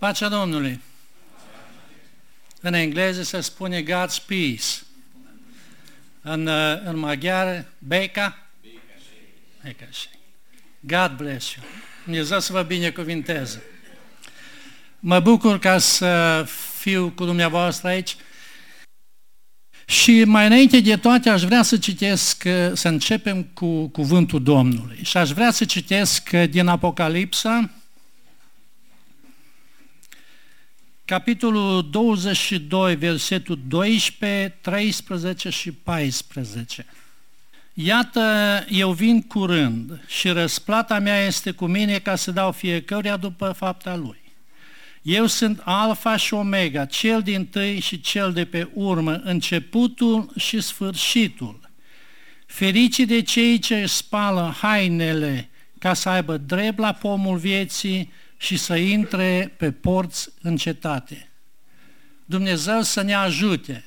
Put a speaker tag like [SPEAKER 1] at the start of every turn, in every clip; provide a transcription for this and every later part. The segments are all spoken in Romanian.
[SPEAKER 1] Pacea Domnului. În engleză se spune God's peace. În maghiară, Beca? Beca. God bless you. Dumnezeu să vă binecuvinteze. Mă bucur ca să fiu cu dumneavoastră aici. Și mai înainte de toate aș vrea să citesc, să începem cu cuvântul Domnului. Și aș vrea să citesc din Apocalipsa, capitolul 22, versetul 12, 13 și 14. Iată, eu vin curând și răsplata mea este cu mine ca să dau fiecăruia după fapta lui. Eu sunt Alfa și Omega, cel dintâi și cel de pe urmă, începutul și sfârșitul. Fericii de cei ce își spală hainele ca să aibă drept la pomul vieții și să intre pe porți în cetate. Dumnezeu să ne ajute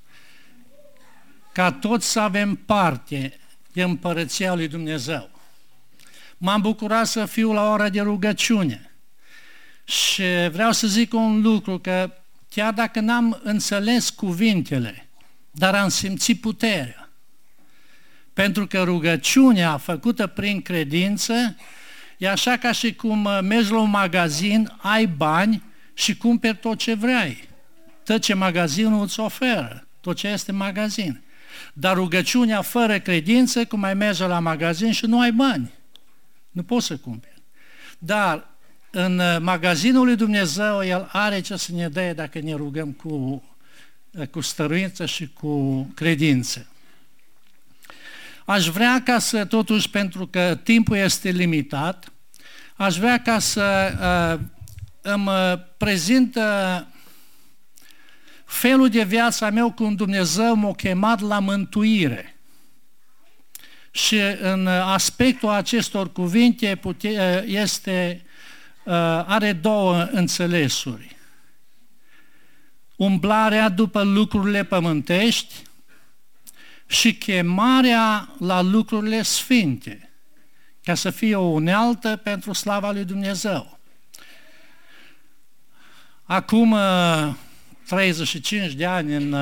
[SPEAKER 1] ca toți să avem parte de împărăția lui Dumnezeu. M-am bucurat să fiu la ora de rugăciune și vreau să zic un lucru, că chiar dacă n-am înțeles cuvintele, dar am simțit puterea. Pentru că rugăciunea făcută prin credință e așa ca și cum mergi la un magazin, ai bani și cumperi tot ce vrei. Tot ce magazinul îți oferă, tot ce este magazin. Dar rugăciunea fără credință, cum ai merge la magazin și nu ai bani. Nu poți să cumperi. Dar în magazinul lui Dumnezeu, El are ce să ne dea dacă ne rugăm cu stăruință și cu credință. Aș vrea ca să, totuși, pentru că timpul este limitat, aș vrea ca să îmi prezint felul de viața meu cum Dumnezeu m-a chemat la mântuire. Și în aspectul acestor cuvinte are două înțelesuri. Umblarea după lucrurile pământești și chemarea la lucrurile sfinte, ca să fie o unealtă pentru slava lui Dumnezeu. Acum 35 de ani, în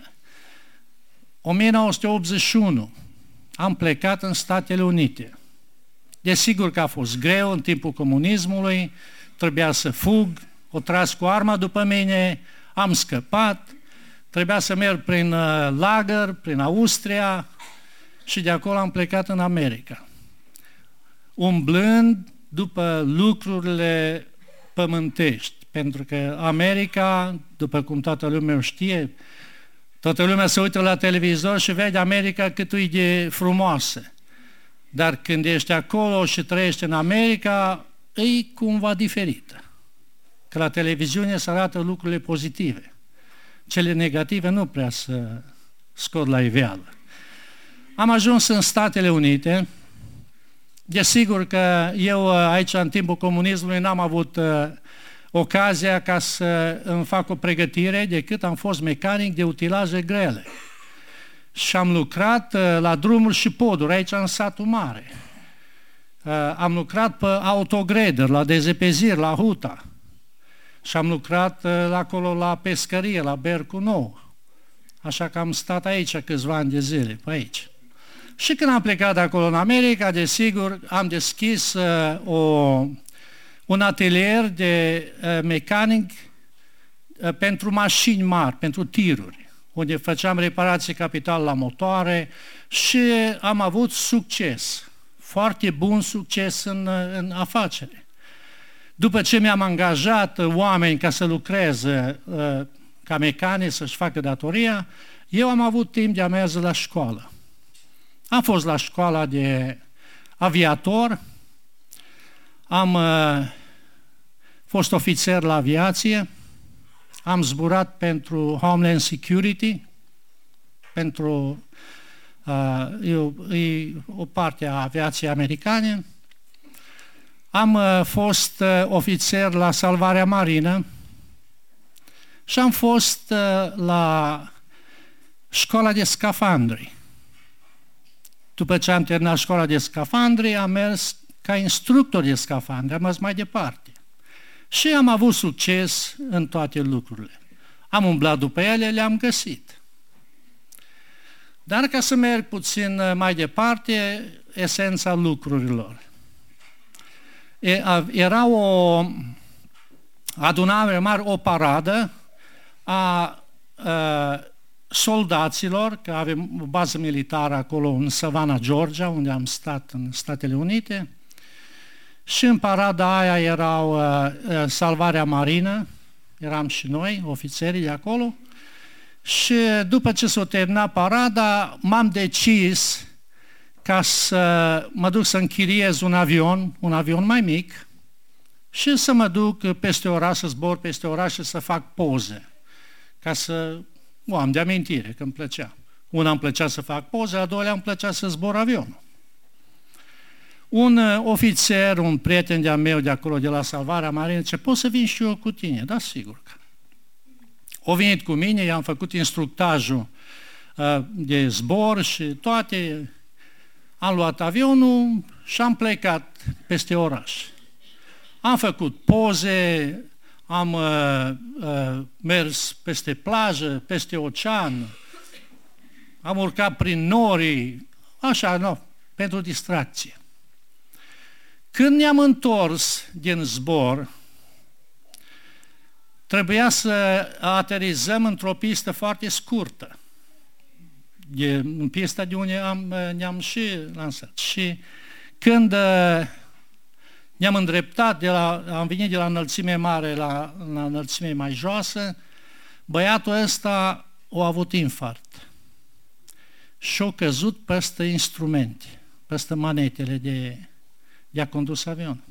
[SPEAKER 1] 1981, am plecat în Statele Unite. Desigur că a fost greu în timpul comunismului, trebuia să fug, o tras cu arma după mine, am scăpat, trebuia să merg prin lagăr, prin Austria și de acolo am plecat în America. Umblând după lucrurile pământești, pentru că America, după cum toată lumea știe, toată lumea se uită la televizor și vede America cât e de frumoasă. Dar când ești acolo și trăiești în America, e cumva diferită. Că la televiziune se arată lucrurile pozitive. Cele negative nu prea să scot la iveală. Am ajuns în Statele Unite. Desigur că eu aici, în timpul comunismului, n-am avut ocazia ca să îmi fac o pregătire, decât am fost mecanic de utilaje grele. Și am lucrat la drumuri și poduri, aici în satul mare. Am lucrat pe autograder, la dezepeziri, la huta. Și am lucrat acolo la pescărie, la Bercu Nou. Așa că am stat aici câțiva ani de zile, pe aici. Și când am plecat de acolo în America, desigur, am deschis un atelier de mecanic pentru mașini mari, pentru tiruri, unde făceam reparații capital la motoare și am avut succes, foarte bun succes în afacere. După ce mi-am angajat oameni ca să lucreze ca mecanici, să-și facă datoria, eu am avut timp de a merge la școală. Am fost la școala de aviator, am fost ofițer la aviație, am zburat pentru Homeland Security, pentru o parte a aviației americane. Am fost ofițer la salvarea marină și am fost la școala de scafandri. După ce am terminat școala de scafandri, am mers ca instructor de scafandri, am mers mai departe. Și am avut succes în toate lucrurile. Am umblat după ele, le-am găsit. Dar ca să merg puțin mai departe, esența lucrurilor. Era o adunare mare, o paradă a soldaților, că avem o bază militară acolo în Savannah, Georgia, unde am stat în Statele Unite, și în parada aia erau salvarea marină, eram și noi, ofițerii de acolo, și după ce s-a terminat parada, m-am decis ca să mă duc să închiriez un avion mai mic, și să mă duc peste oraș, să zbor peste oraș și să fac poze, ca să o am de amintire, că îmi plăcea. Una îmi plăcea să fac poze, a doilea îmi plăcea să zbor avionul. Un ofițer, un prieten de-a meu de acolo, de la Salvarea Marină, zice, pot să vin și eu cu tine? Da, sigur că. O venit cu mine, i-am făcut instructajul de zbor și toate, am luat avionul și am plecat peste oraș. Am făcut poze, am mers peste plajă, peste ocean, am urcat prin nori, așa, pentru distracție. Când ne-am întors din zbor, trebuia să aterizăm într-o pistă foarte scurtă, în pista de unde ne-am și lansat. Și când ne-am îndreptat, am venit de la înălțime mare la înălțime mai joasă, băiatul ăsta a avut infarct și a căzut peste instrumente, peste manetele de a condus avionul.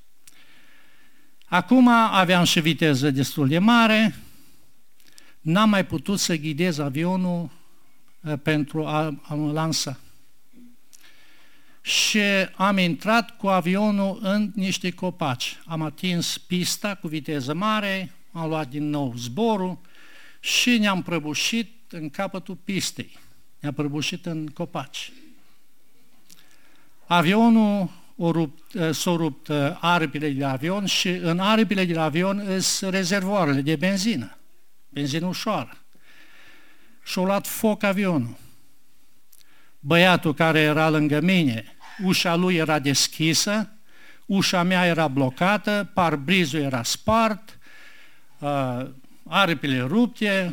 [SPEAKER 1] Acum aveam și viteză destul de mare, n-am mai putut să ghidez avionul pentru a-l lansa. Și am intrat cu avionul în niște copaci. Am atins pista cu viteză mare, am luat din nou zborul și ne-am prăbușit în capătul pistei. Ne-am prăbușit în copaci. Avionul s-a rupt aripile de avion și în aripile de avion sunt rezervoarele de benzină ușoară. Și-a luat foc avionul. Băiatul care era lângă mine, ușa lui era deschisă, ușa mea era blocată, parbrizul era spart, aripile rupte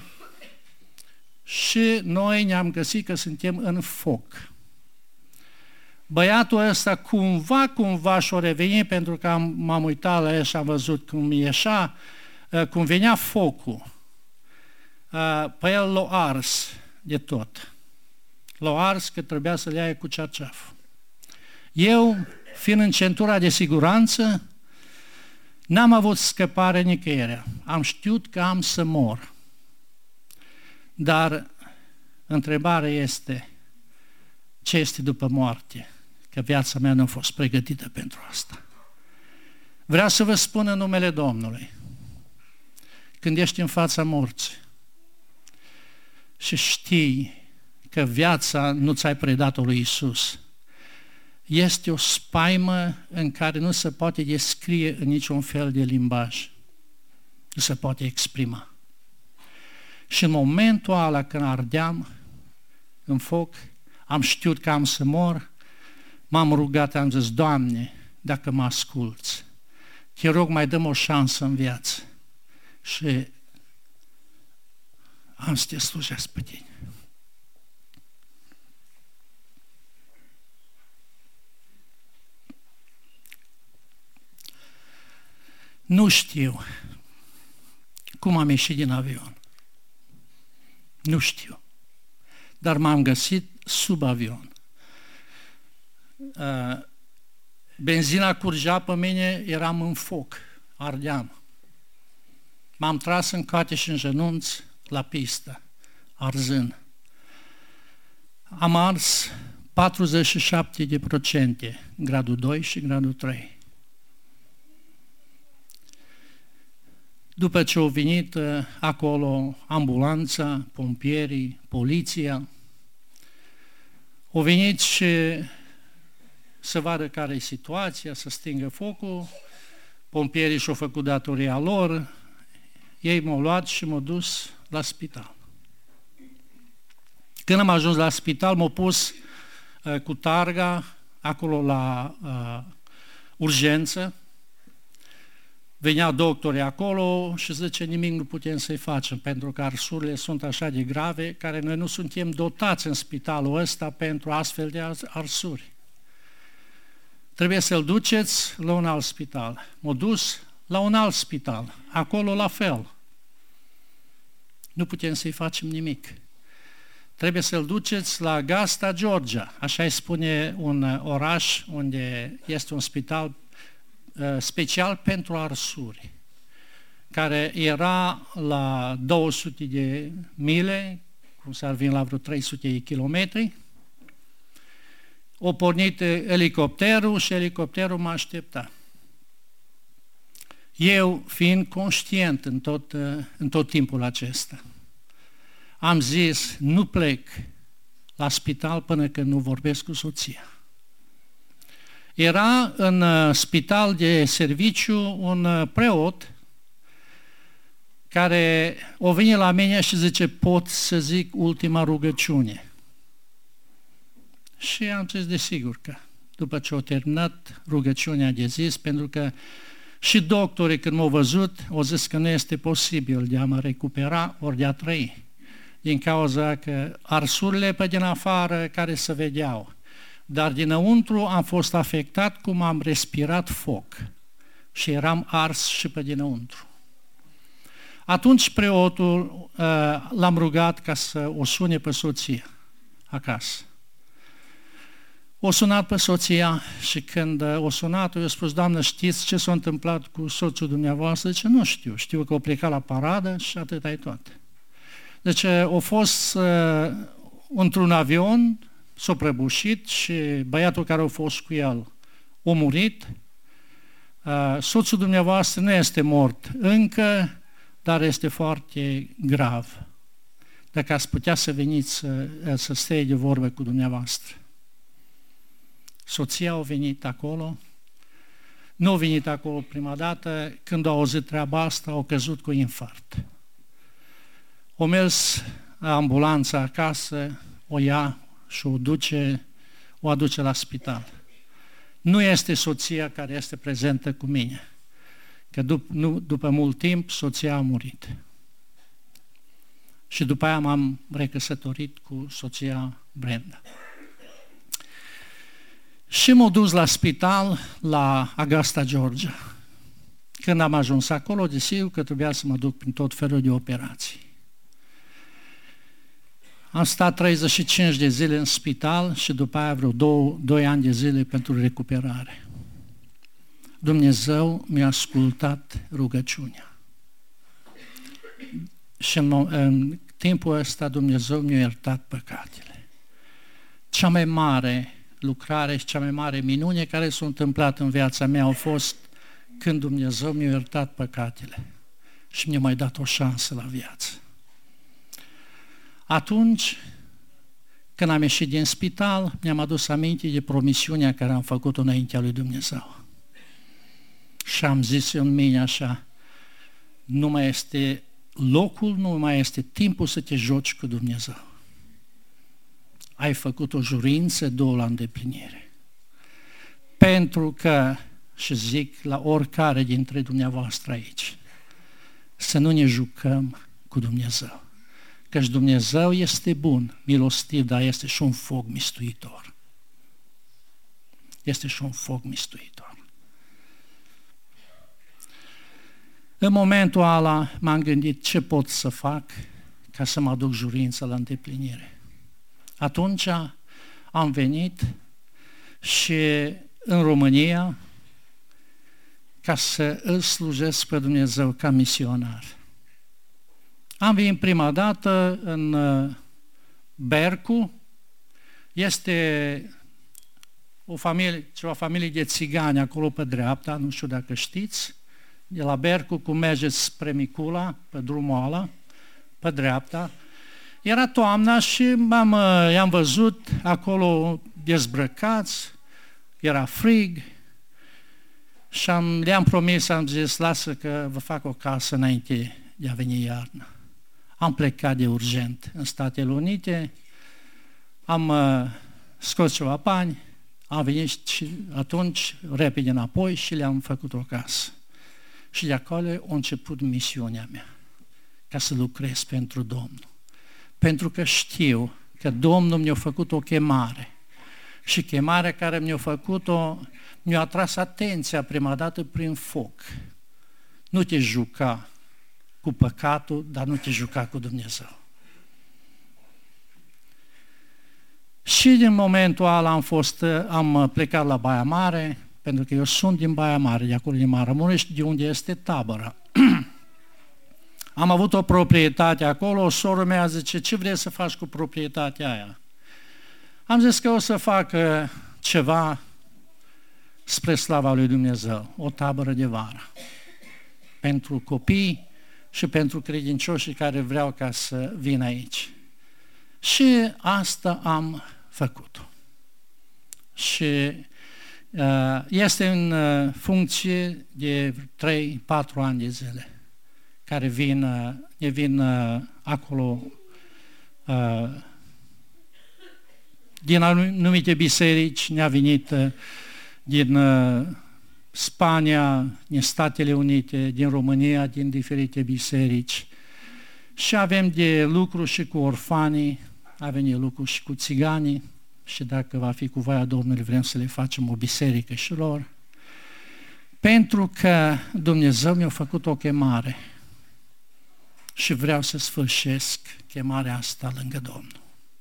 [SPEAKER 1] și noi ne-am găsit că suntem în foc. Băiatul ăsta cumva și-o revenit, pentru că m-am uitat la el și am văzut cum ieșea, cum venea focul. Pe el l-a ars de tot. L-a ars că trebuia să le ia cu cearceaful. Eu, fiind în centura de siguranță, n-am avut scăpare nicăieri. Am știut că am să mor. Dar întrebarea este, ce este după moarte? Că viața mea nu a fost pregătită pentru asta. Vreau să vă spun în numele Domnului, când ești în fața morții și știi că viața nu ți-ai predat-o lui Iisus, este o spaimă în care nu se poate descrie în niciun fel de limbaj. Nu se poate exprima. Și în momentul ăla când ardeam în foc, am știut că am să mor, m-am rugat, am zis, Doamne, dacă mă asculți, te rog, mai dăm o șansă în viață și am să te slujesc pe tine. Nu știu cum am ieșit din avion. Nu știu. Dar m-am găsit sub avion. Benzina curgea pe mine, eram în foc, ardeam. M-am tras în coate și în genunți la pistă, arzând. Am ars 47%, gradul 2 și gradul 3. După ce au venit acolo ambulanța, pompierii, poliția, au venit și să vadă care e situația, să stingă focul. Pompierii și-au făcut datoria lor, ei m-au luat și m-au dus la spital. Când am ajuns la spital, m-au pus cu targa acolo la urgență. Veneau doctorii acolo și zice, nimic nu putem să-i facem, pentru că arsurile sunt așa de grave, care noi nu suntem dotați în spitalul ăsta pentru astfel de arsuri. Trebuie să-l duceți la un alt spital. M-a dus la un alt spital, acolo la fel. Nu putem să-i facem nimic. Trebuie să-l duceți la Augusta, Georgia, așa îi spune un oraș unde este un spital special pentru arsuri, care era la 200 de mile, cum s-ar veni la vreo 300 de kilometri. O pornit elicopterul și elicopterul mă aștepta. Eu, fiind conștient în tot timpul acesta, am zis, nu plec la spital până când nu vorbesc cu soția. Era în spital de serviciu un preot care o vine la mine și zice, pot să zic ultima rugăciune. Și am zis, desigur că după ce au terminat rugăciunea de zis, pentru că și doctorii când m-au văzut au zis că nu este posibil de a mă recupera ori de a trăi, din cauza că arsurile pe din afară care se vedeau, dar dinăuntru am fost afectat cum am respirat foc și eram ars și pe dinăuntru. Atunci preotul l-am rugat ca să o sune pe soția acasă. O sunat pe soția și când o sunat, i-a spus, Doamnă, știți ce s-a întâmplat cu soțul dumneavoastră? Zice, nu știu, știu că a plecat la paradă și atât ai toate. Deci a fost într-un avion, s-a prăbușit și băiatul care a fost cu el a murit. Soțul dumneavoastră nu este mort încă, dar este foarte grav. Dacă ați putea să veniți să stea de vorbă cu dumneavoastră. Soția a venit acolo, nu a venit acolo prima dată, când a auzit treaba asta, a căzut cu infarct. O mers ambulanța acasă, o ia și o aduce la spital. Nu este soția care este prezentă cu mine, că după mult timp soția a murit. Și după aia m-am recăsătorit cu soția Brenda. Și m-au dus la spital, la Augusta, Georgia. Când am ajuns acolo, desigur că trebuia să mă duc prin tot felul de operații. Am stat 35 de zile în spital și după aia vreo 2 ani de zile pentru recuperare. Dumnezeu mi-a ascultat rugăciunea. Și în timpul ăsta Dumnezeu mi-a iertat păcatele. Cea mai mare lucrare și cea mai mare minune care s-a întâmplat în viața mea au fost când Dumnezeu mi-a iertat păcatele și mi-a mai dat o șansă la viață. Atunci, când am ieșit din spital, mi-am adus aminte de promisiunea care am făcut-o înaintea lui Dumnezeu. Și am zis în mine așa, nu mai este locul, nu mai este timpul să te joci cu Dumnezeu. Ai făcut o jurință, du-o la îndeplinire. Pentru că, și zic la oricare dintre dumneavoastră aici, să nu ne jucăm cu Dumnezeu. Căci Dumnezeu este bun, milostiv, dar este și un foc mistuitor. Este și un foc mistuitor. În momentul ăla m-am gândit ce pot să fac ca să mă aduc jurința la îndeplinire. Atunci am venit și în România ca să îl slujesc pe Dumnezeu ca misionar. Am venit prima dată în Bercu, este ceva familie de țigani acolo pe dreapta, nu știu dacă știți, de la Bercu cum mergeți spre Micula, pe drumul ăla, pe dreapta. Era toamna și i-am văzut acolo dezbrăcați, era frig Și le-am promis, am zis, lasă că vă fac o casă înainte de a veni iarna. Am plecat de urgent în Statele Unite, am scos ceva bani, am venit și atunci repede înapoi și le-am făcut o casă. Și de acolo a început misiunea mea, ca să lucrez pentru Domnul. Pentru că știu că Domnul mi-a făcut o chemare și chemarea care mi-a făcut-o mi-a atras atenția prima dată prin foc. Nu te juca cu păcatul, dar nu te juca cu Dumnezeu. Și din momentul ăla am plecat la Baia Mare, pentru că eu sunt din Baia Mare, de acolo din Maramureș, de unde este tabăra. Am avut o proprietate acolo, o soră mea zice, ce vrei să faci cu proprietatea aia? Am zis că o să fac ceva spre slava lui Dumnezeu, o tabără de vară, pentru copii și pentru credincioșii care vreau ca să vină aici. Și asta am făcut. Și este în funcție de 3-4 ani de zile care vin acolo din anumite biserici, ne-a venit din Spania, din Statele Unite, din România, din diferite biserici. Și avem de lucru și cu orfanii, avem de lucru și cu țiganii și dacă va fi cu voia Domnului vrem să le facem o biserică și lor. Pentru că Dumnezeu mi-a făcut o chemare și vreau să sfârșesc chemarea asta lângă Domnul.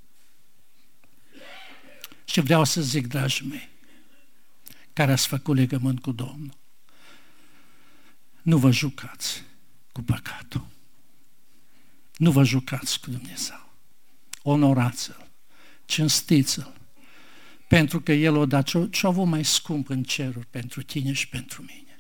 [SPEAKER 1] Și vreau să zic, dragii mei, care ați făcut legământ cu Domnul, nu vă jucați cu păcatul. Nu vă jucați cu Dumnezeu. Onorați-L, cinstiți-L, pentru că El o dat ce-a avut mai scump în ceruri pentru tine și pentru mine.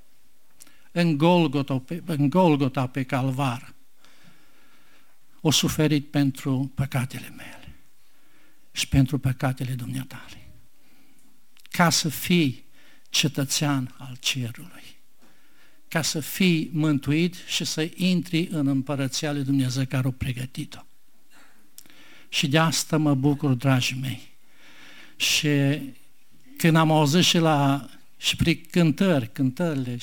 [SPEAKER 1] În Golgota pe Calvar o suferit pentru păcatele mele și pentru păcatele dumneatale, ca să fii cetățean al cerului, ca să fii mântuit și să intri în împărăția lui Dumnezeu care o pregătit-o. Și de asta mă bucur, dragii mei. Și când am auzit și prin cântările,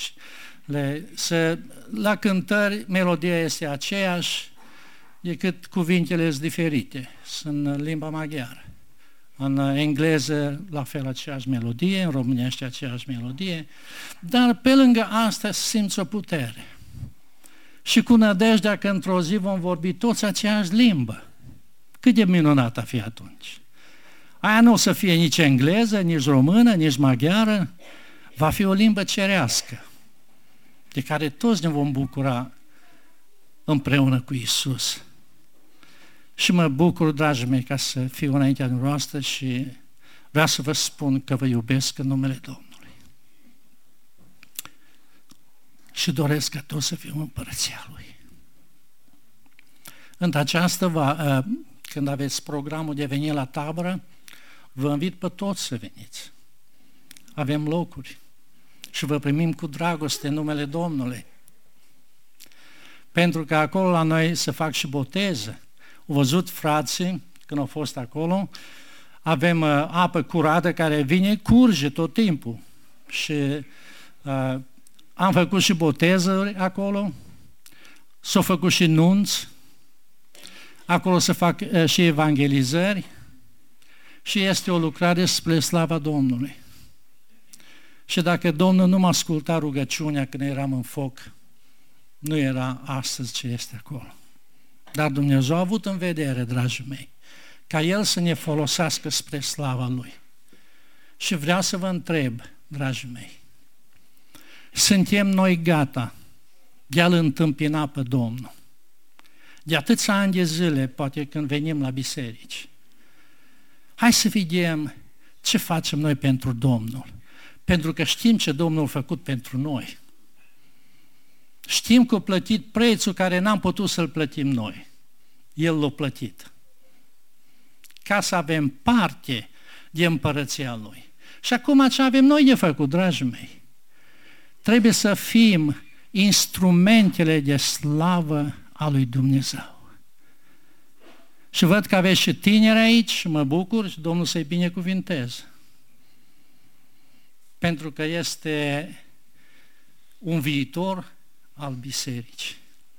[SPEAKER 1] la cântări melodia este aceeași, decât cuvintele sunt diferite, sunt în limba maghiară. În engleză la fel aceeași melodie, în românește aceeași melodie, dar pe lângă asta simți o putere. Și cu nădejdea că într-o zi vom vorbi toți aceeași limbă. Cât de minunat a fi atunci. Aia nu o să fie nici engleză, nici română, nici maghiară, va fi o limbă cerească, de care toți ne vom bucura împreună cu Iisus. Și mă bucur, dragii mei, ca să fiu înaintea dumneavoastră și vreau să vă spun că vă iubesc în numele Domnului. Și doresc ca toți să fiu în împărăția Lui. În această când aveți programul de a veni la tabără, vă invit pe toți să veniți. Avem locuri și vă primim cu dragoste în numele Domnului. Pentru că acolo la noi se fac și boteze. Au văzut frații, când au fost acolo, avem apă curată care vine, curge tot timpul. Și am făcut și botezări acolo, s-au făcut și nunți, acolo se fac și evangelizări și este o lucrare spre slava Domnului. Și dacă Domnul nu mă asculta rugăciunea când eram în foc, nu era astăzi ce este acolo. Dar Dumnezeu a avut în vedere, dragii mei, ca El să ne folosească spre slava Lui. Și vreau să vă întreb, dragii mei, suntem noi gata de a-L întâmpina pe Domnul? De atâția ani de zile, poate când venim la biserici. Hai să vedem ce facem noi pentru Domnul. Pentru că știm ce Domnul a făcut pentru noi. Știm că a plătit prețul care n-am putut să-l plătim noi. El l-a plătit. Ca să avem parte de împărăția Lui. Și acum ce avem noi de făcut, dragii mei? trebuie să fim instrumentele de slavă a lui Dumnezeu. Și văd că aveți și tineri aici și mă bucur și Domnul să-i binecuvinteze. Pentru că este un viitor al bisericii,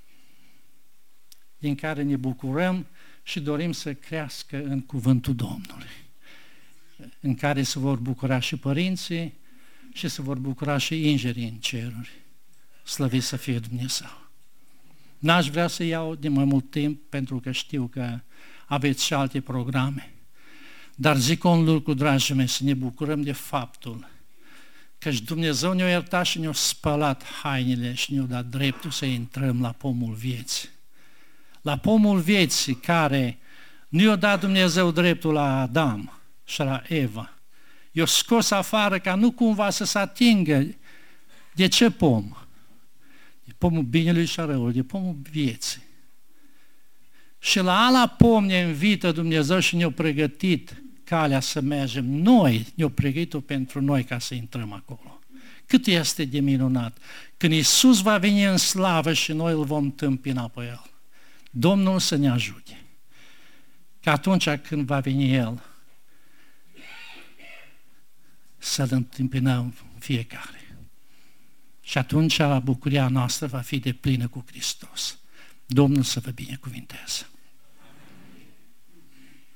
[SPEAKER 1] din care ne bucurăm și dorim să crească în cuvântul Domnului, în care se vor bucura și părinții și se vor bucura și îngerii în ceruri. Slăvit să fie Dumnezeu! N-aș vrea să iau de mai mult timp, pentru că știu că aveți și alte programe, dar zic un lucru, dragii mei, să ne bucurăm de faptul că și Dumnezeu ne-a iertat și ne-a spălat hainele și ne-a dat dreptul să intrăm la pomul vieții. La pomul vieții care nu i-a dat Dumnezeu dreptul la Adam și la Eva. I-a scos afară ca nu cumva să se atingă. De ce pom? De pomul binelui și a răului, de pomul vieții. Și la ala pom ne invită Dumnezeu și ne-a pregătit calea să mergem. Noi ne-a pregătit-o pentru noi ca să intrăm acolo. Cât este de minunat! Când Iisus va veni în slavă și noi îl vom tâmpina pe El. Domnul să ne ajute. Că atunci când va veni El, să-L întâmpinăm fiecare. Și atunci bucuria noastră va fi deplină cu Hristos. Domnul să vă binecuvinteze.